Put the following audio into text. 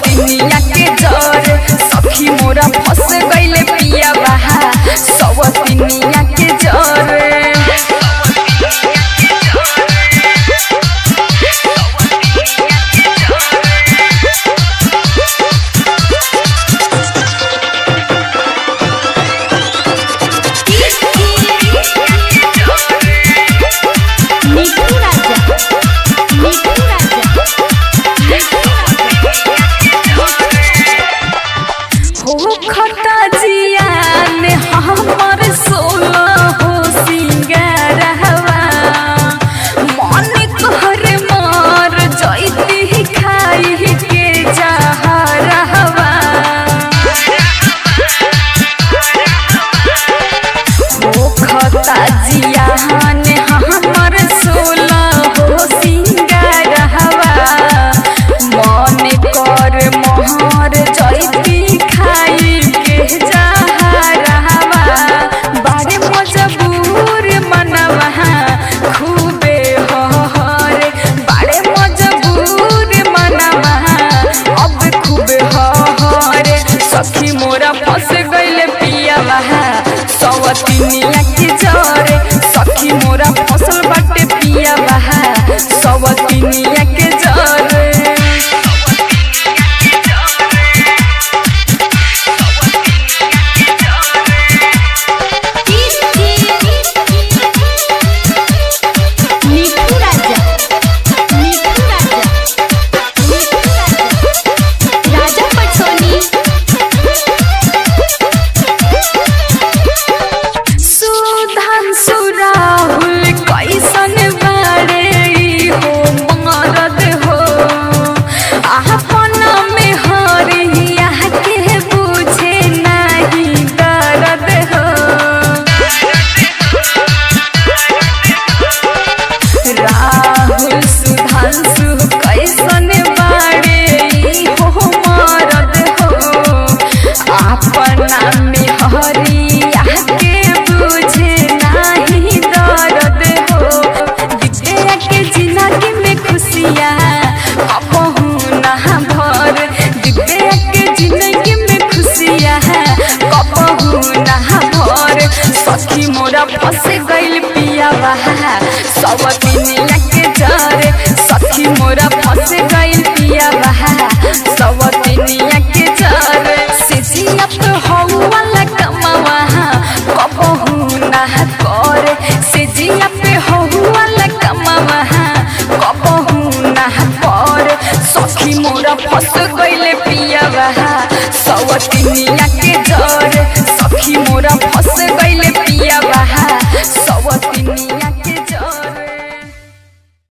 सवतिनिया के जर सखी मोरा फंस गइले पिया बहा सवतिनिया के जर सखी मोरा फंस गइले पिया बहा सवतिनिया के जरे सखी मोरा फसल बाटे पिया बहा सवतिनिया के जरे सखी मोरा फंस गइल पिया बहा सवतिनिया के जरे सखी मोरा फंस गइल पिया बहा सवतिनिया के जरे सिजिया पे हौवाला कमावा कबहू ना करे सिजिया पे हौवाला कमावा कबहू ना करे सखी मोरा फंस गइल पिया बहा सवतिनिया